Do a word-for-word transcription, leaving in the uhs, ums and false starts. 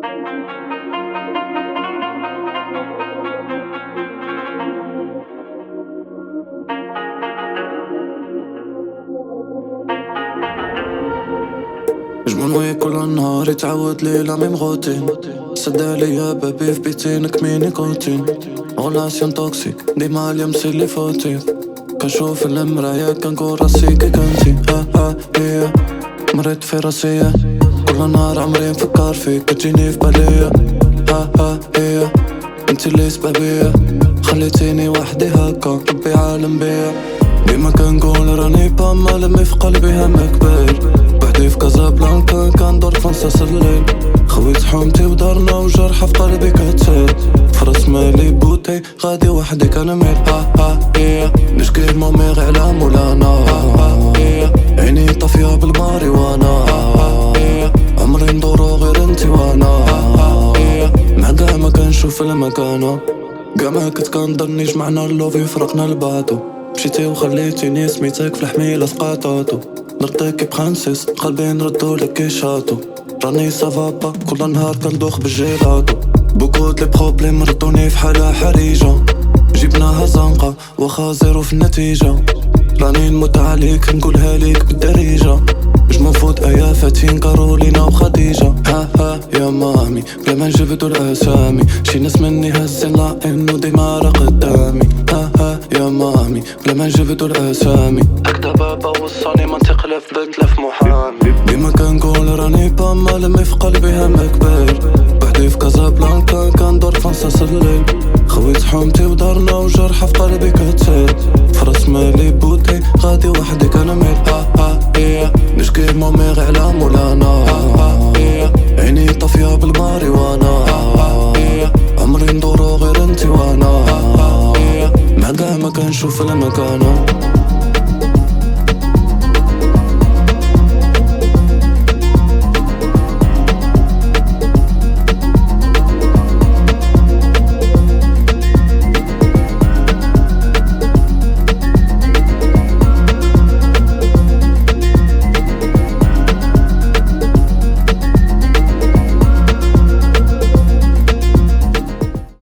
جمون ويا كل نهار يتعود ليلة ميم روتين. سد عليا بابي في بيتينك ميني كوتين. غولاسيون توكسيك ديما اليمسي اللي فوتي. كنشوف المرايا كنقول راسي كي كنتي. ها ها هي مريت في راسية كل نهار عمري نفكر فيك كتجيني في باليا. ها ها هي انتي اللي سبابية خليتيني وحدي هكا ربي عالم بيا. ديما كنقول راني با مالمي في قلبي همك كبير. وحدي في كازابلانكا كندور في نصاص الليل. خويت حومتي ودارنا وجرحة في قلبي كتسير. فراس مالي بوتي غادي وحدي كنميل. ها ها هي نشكي لمامي غير على مولانا. ها ها هي عيني طافية بالماريوانا. ها هي عمري ندورو غير انتي وانا. ها هي مع قاع ما كنشوف المكانة. قاع ما كنت كنظني جمعنا اللوفي فرقنا لبعضو. مشيتي وخليتيني سميتك في الحميلة سقاطاتو. نرضيك كي برانسيس قلبي نردولك كي شاتو. راني سافابا كل نهار كندوخ بالجيلاتو. بوكو دلي بروبليم ردوني في حالة حريجة. جبناها زنقة واخا زيرو في النتيجة. راني نموت عليك نقولها ليك بالدريجة. جمو فوت ايا فاتين كارولينا وخديجة. ها ها يا مامي بلا ما نجبدو الاسامي. شي ناس مني هزين لا انو ديما راه قدامي. ها ها يا مامي بلا ما نجبدو الاسامي. هكدا بابا وصاني ما تقلف بنتلف محامي. ديما كنقول راني با مالمي في قلبي همك كبير. وحدي في كازابلانكا كندور في نصاص الليل. خويت حومتي ودارنا وجرحة في قلبي كتسير. فراس مالي بوتي غادي وحدي كنميل. ها ها هي نشكي لمامي غير على مولانا. ها ها هي عيني طافية بالماريوانا. ها هي عمري ندورو غير انتي وانا. ها هي مع قاع ما كنشوف المكانة.